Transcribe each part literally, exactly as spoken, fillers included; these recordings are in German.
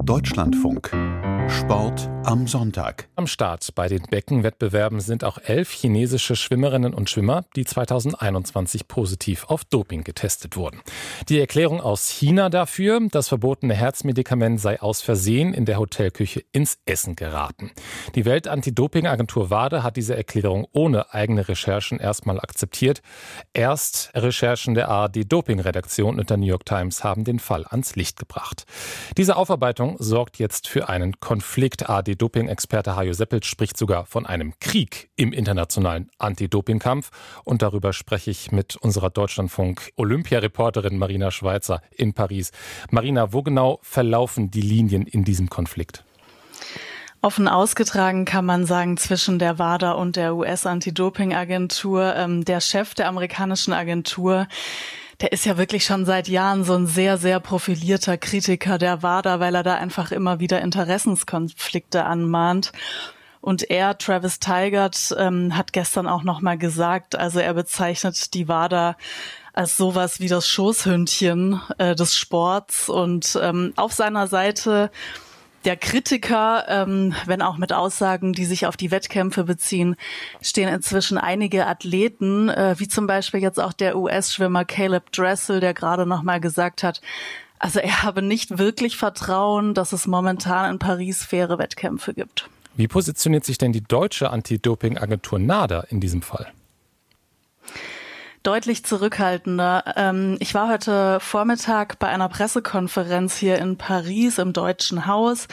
Deutschlandfunk. Sport am Sonntag. Am Start bei den Beckenwettbewerben sind auch elf chinesische Schwimmerinnen und Schwimmer, die zweitausendeinundzwanzig positiv auf Doping getestet wurden. Die Erklärung aus China dafür, das verbotene Herzmedikament sei aus Versehen in der Hotelküche ins Essen geraten. Die Welt-Anti-Doping-Agentur WADA hat diese Erklärung ohne eigene Recherchen erstmal akzeptiert. Erst Recherchen der A R D-Doping-Redaktion und der New York Times haben den Fall ans Licht gebracht. Diese Aufarbeitung sorgt jetzt für einen Konflikt. A R D-Doping-Experte Hajo Seppelt spricht sogar von einem Krieg im internationalen Anti-Doping-Kampf. Und darüber spreche ich mit unserer Deutschlandfunk-Olympiareporterin Marina Schweizer in Paris. Marina, wo genau verlaufen die Linien in diesem Konflikt? Offen ausgetragen kann man sagen zwischen der WADA und der U S-Anti-Doping-Agentur. Ähm, der Chef der amerikanischen Agentur, der ist ja wirklich schon seit Jahren so ein sehr, sehr profilierter Kritiker der WADA, weil er da einfach immer wieder Interessenskonflikte anmahnt. Und er, Travis Tygart, ähm, hat gestern auch nochmal gesagt, also er bezeichnet die WADA als sowas wie das Schoßhündchen äh, des Sports. Und ähm, auf seiner Seite der Kritiker, ähm, wenn auch mit Aussagen, die sich auf die Wettkämpfe beziehen, stehen inzwischen einige Athleten, äh, wie zum Beispiel jetzt auch der U S-Schwimmer Caleb Dressel, der gerade nochmal gesagt hat, also er habe nicht wirklich Vertrauen, dass es momentan in Paris faire Wettkämpfe gibt. Wie positioniert sich denn die deutsche Anti-Doping-Agentur NADA in diesem Fall? Deutlich zurückhaltender. Ich war heute Vormittag bei einer Pressekonferenz hier in Paris im Deutschen Haus.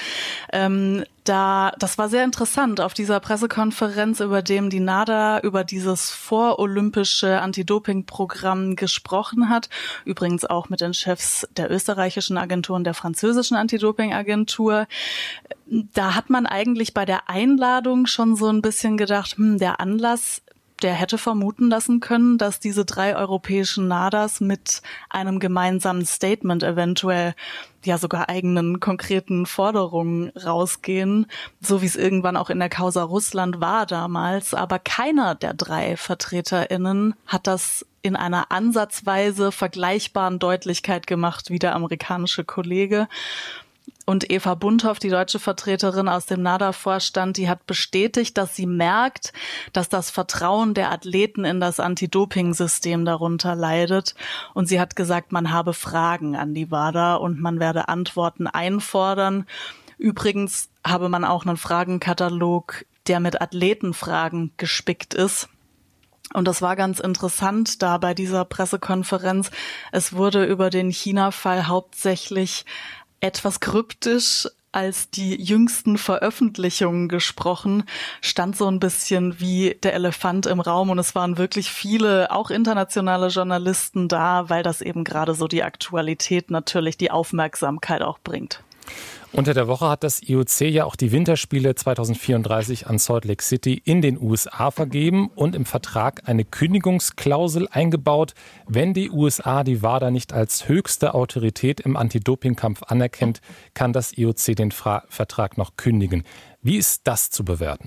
Da, das war sehr interessant. Auf dieser Pressekonferenz, über dem die NADA über dieses vorolympische Anti-Doping-Programm gesprochen hat, übrigens auch mit den Chefs der österreichischen Agentur und der französischen Anti-Doping-Agentur. Da hat man eigentlich bei der Einladung schon so ein bisschen gedacht, hm, der Anlass, der hätte vermuten lassen können, dass diese drei europäischen NADAs mit einem gemeinsamen Statement eventuell ja sogar eigenen konkreten Forderungen rausgehen, so wie es irgendwann auch in der Causa Russland war damals. Aber keiner der drei VertreterInnen hat das in einer ansatzweise vergleichbaren Deutlichkeit gemacht wie der amerikanische Kollege. Und Eva Bunthoff, die deutsche Vertreterin aus dem NADA-Vorstand, die hat bestätigt, dass sie merkt, dass das Vertrauen der Athleten in das Anti-Doping-System darunter leidet. Und sie hat gesagt, man habe Fragen an die WADA und man werde Antworten einfordern. Übrigens habe man auch einen Fragenkatalog, der mit Athletenfragen gespickt ist. Und das war ganz interessant da bei dieser Pressekonferenz. Es wurde über den China-Fall hauptsächlich etwas kryptisch als die jüngsten Veröffentlichungen gesprochen, stand so ein bisschen wie der Elefant im Raum und es waren wirklich viele, auch internationale Journalisten da, weil das eben gerade so die Aktualität natürlich, die Aufmerksamkeit auch bringt. Unter der Woche hat das I O C ja auch die Winterspiele zweitausendvierunddreißig an Salt Lake City in den U S A vergeben und im Vertrag eine Kündigungsklausel eingebaut. Wenn die U S A die WADA nicht als höchste Autorität im Anti-Doping-Kampf anerkennt, kann das I O C den Fra- Vertrag noch kündigen. Wie ist das zu bewerten?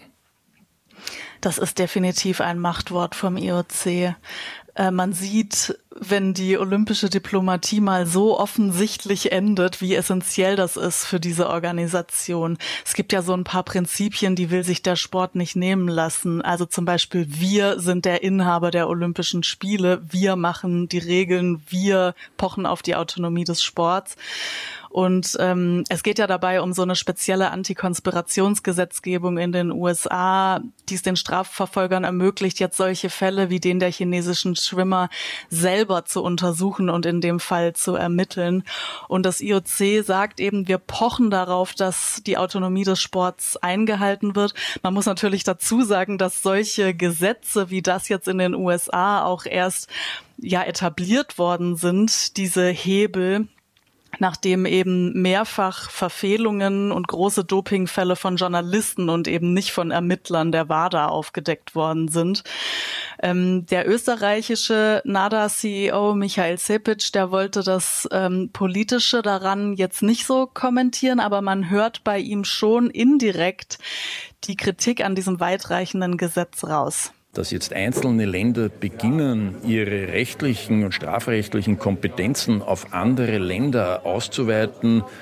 Das ist definitiv ein Machtwort vom I O C. Äh, man sieht, wenn die olympische Diplomatie mal so offensichtlich endet, wie essentiell das ist für diese Organisation. Es gibt ja so ein paar Prinzipien, die will sich der Sport nicht nehmen lassen. Also zum Beispiel, wir sind der Inhaber der Olympischen Spiele, wir machen die Regeln, wir pochen auf die Autonomie des Sports. Und ähm, es geht ja dabei um so eine spezielle Antikonspirationsgesetzgebung in den U S A, die es den Strafverfolgern ermöglicht, jetzt solche Fälle wie den der chinesischen Schwimmer selber zu untersuchen und in dem Fall zu ermitteln. Und das I O C sagt eben, wir pochen darauf, dass die Autonomie des Sports eingehalten wird. Man muss natürlich dazu sagen, dass solche Gesetze wie das jetzt in den U S A auch erst ja etabliert worden sind, diese Hebel, nachdem eben mehrfach Verfehlungen und große Dopingfälle von Journalisten und eben nicht von Ermittlern der WADA aufgedeckt worden sind. Ähm, der österreichische NADA-C E O Michael Sepic, der wollte das ähm, Politische daran jetzt nicht so kommentieren, aber man hört bei ihm schon indirekt die Kritik an diesem weitreichenden Gesetz raus. Dass jetzt einzelne Länder beginnen, ihre rechtlichen und strafrechtlichen Kompetenzen auf andere Länder auszuweiten,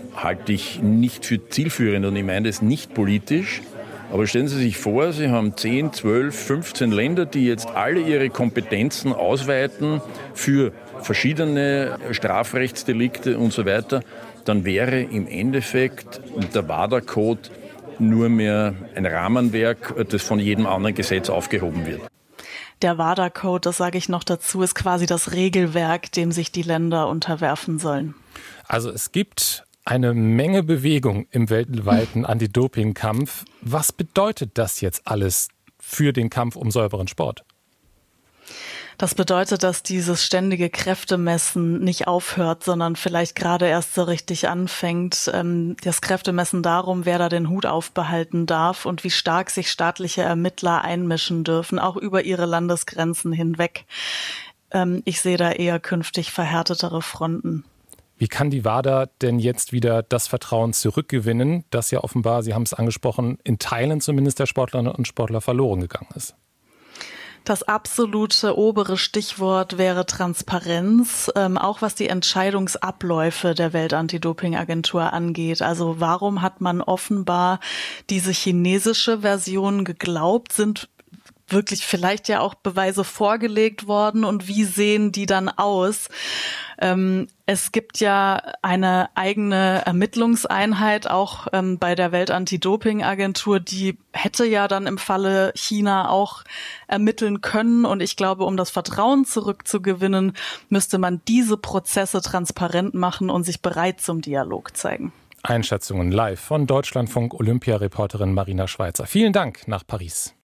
halte ich nicht für zielführend und ich meine das nicht politisch. Aber stellen Sie sich vor, Sie haben zehn, zwölf, fünfzehn Länder, die jetzt alle ihre Kompetenzen ausweiten für verschiedene Strafrechtsdelikte und so weiter. Dann wäre im Endeffekt der WADA-Code nur mehr ein Rahmenwerk, das von jedem anderen Gesetz aufgehoben wird. Der WADA-Code, das sage ich noch dazu, ist quasi das Regelwerk, dem sich die Länder unterwerfen sollen. Also es gibt eine Menge Bewegung im weltweiten Anti-Doping-Kampf. Was bedeutet das jetzt alles für den Kampf um sauberen Sport? Das bedeutet, dass dieses ständige Kräftemessen nicht aufhört, sondern vielleicht gerade erst so richtig anfängt. Das Kräftemessen darum, wer da den Hut aufbehalten darf und wie stark sich staatliche Ermittler einmischen dürfen, auch über ihre Landesgrenzen hinweg. Ich sehe da eher künftig verhärtetere Fronten. Wie kann die WADA denn jetzt wieder das Vertrauen zurückgewinnen, das ja offenbar, Sie haben es angesprochen, in Teilen zumindest der Sportlerinnen und Sportler verloren gegangen ist? Das absolute obere Stichwort wäre Transparenz, ähm, auch was die Entscheidungsabläufe der Weltantidopingagentur angeht. Also warum hat man offenbar diese chinesische Version geglaubt? Sind wirklich vielleicht ja auch Beweise vorgelegt worden und wie sehen die dann aus? Ähm, es gibt ja eine eigene Ermittlungseinheit auch ähm, bei der Weltantidopingagentur, die hätte ja dann im Falle China auch ermitteln können. Und ich glaube, um das Vertrauen zurückzugewinnen, müsste man diese Prozesse transparent machen und sich bereit zum Dialog zeigen. Einschätzungen live von Deutschlandfunk Olympiareporterin Marina Schweizer. Vielen Dank nach Paris.